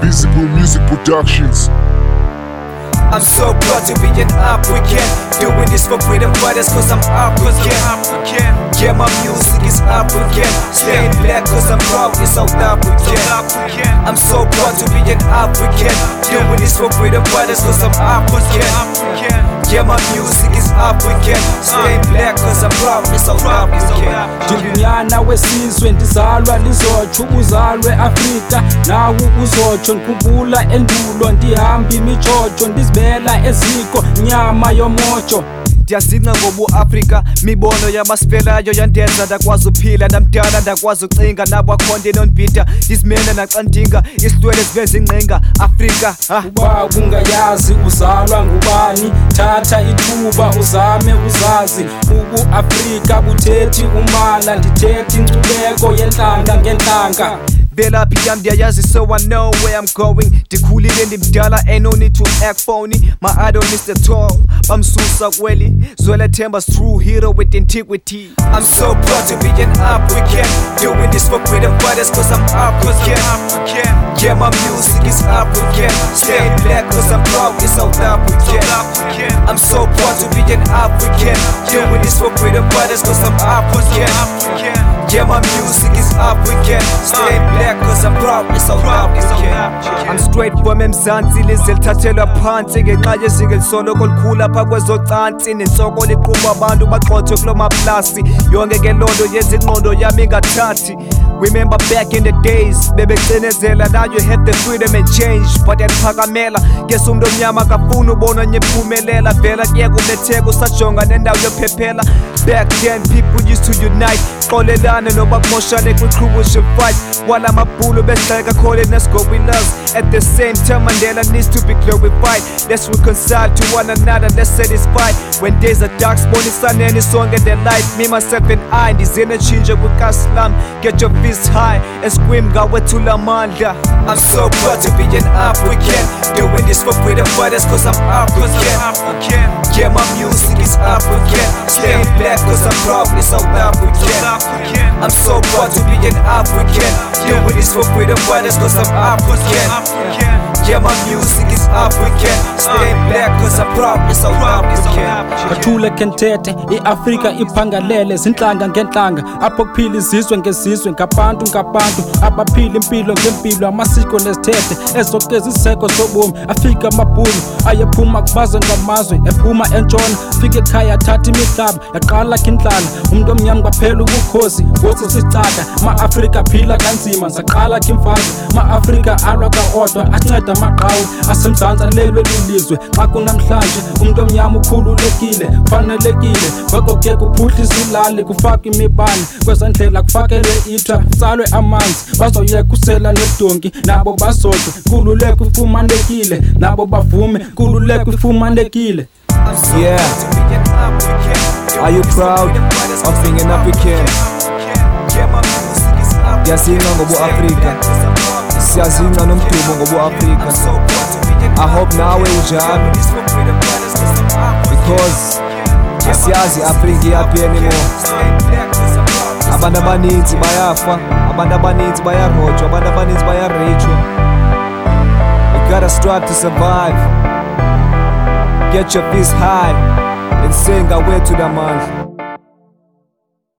Visible Music Productions. I'm so proud to be an African, doing this for freedom fighters cause I'm African. Yeah, my music is African, staying black cause I'm proud in South African. I'm so proud to be an African, doing this for freedom fighters cause I'm African. Yeah, my music is African, staying black cause I'm proud in South African. Ndingunyana wesizwe ndizalwa lizotsho uzalwe Afrika nawo uzotsho ndikhumbula endulo ndihamba imijojo ndizibela eziko nyama yomojo. Ndiyazinca ngobu-Afrika, mibono yamasifelayo yandenza ndakwazi uphila namdala ndakwazi ucinga nabwakhonde nonbhida ndizimele naxa ndinga isihlwele zibenza ingqinga Afrika. Uba ungayazi uzalwa ngubani, thatha ithuba uzame uzazi. Ubu-Afrika buthethi umala, ndithethi inkcubeko yentlanga ngentlanga. Belaphi yam ndiyayazi so I know where I'm going. Ndikhulile ndimdala ain't no need to act phony. My idol Mr. Tall bamsusa kweli Zwela Themba's true hero with integrity. I'm so proud to be an African, doing this for freedom fighters cause I'm African. Yeah, my music is African, staying black cause I'm proud in South African. I'm so proud to be an African, doing this for freedom fighters cause I'm African. Yeah, my music is African, staying black cause I'm proud in South African. I'm straight from eMzansi lize lithathelwa phansi ngenxa yezinga elisoloko likhula apha kwezocansi nenhloko liqhuba abantu baxothwe kulo maplasi. Yonke ke lonto yenza ingqondo yami ingathathi. Remember back in the days bebecinezela now you have the freedom and change but yaliphakamela ngese umuntu omnyama kafuna ubona nyephumelela vela kuye kubetheka usajonga nendawo yophephela. Back then people used to unite xolelana noba kumoshane kwiqhubushe fight while amabhulu behleka calling us go with us. At the same time Mandela needs to be glorified. Let's reconcile to one another, let's satisfied. When days are dark sibonisaneni sonke the light. Me myself and I ndizene tshintshe kwikaslam. Get your fists high and scream ngawethula amandla. I'm so proud to be an African, doing this for freedom fighters cause I'm African. Yeah, my music is African, staying black cause I'm proud in South African. I'm so proud to be an African, doing this for freedom fighters cause I'm African. Yeah, my music is African, staying black cause I'm proud in South African. Kathule kentete iAfrika iphangalele zinhlanga ngenhlanga apho kuphila izizwe ngezizwe ngabantu ngabantu abaphila impilo ngempilo amasiko nezithethe ezokeziseko zobomi. Afika amabhulu ayephuma kubaze ngamazwe ephuma entshona fike ekhaya athatha imihlaba yaqala kinhlala umuntu omnyama kwaphela ubukhosi ngothi sicaka ma-Afrika phila kanzima saqala kimfazwe ma-Afrika alwa kaodwa anceda amaqhawe asemzansi alelwe lilizwe xa kunamhlanje umuntu omnyama ukhululekile fanelekile ngokoke kuphuhlisa ilali kufaka imibane kwezandlela kufakelwe ithra kusalwe amanzi bazoyeka usela nedonki nabo bazodwa kululeke ufumanekile nabo bavume kululeke ufumanekile. Yeah, are you proud of being an African? Siyazinca ngobu-Afrika, siyazinca nomdumo ngobu-Afrika. I hope nawe unjalo because asiyazi i-Afrika iyaphi anymore. Abantu abaninzi bayafa, abantu abaninzi bayarojwa, abantu abaninzi bayarejwa. You gotta strive to survive. Get your fists high and sing away to the man.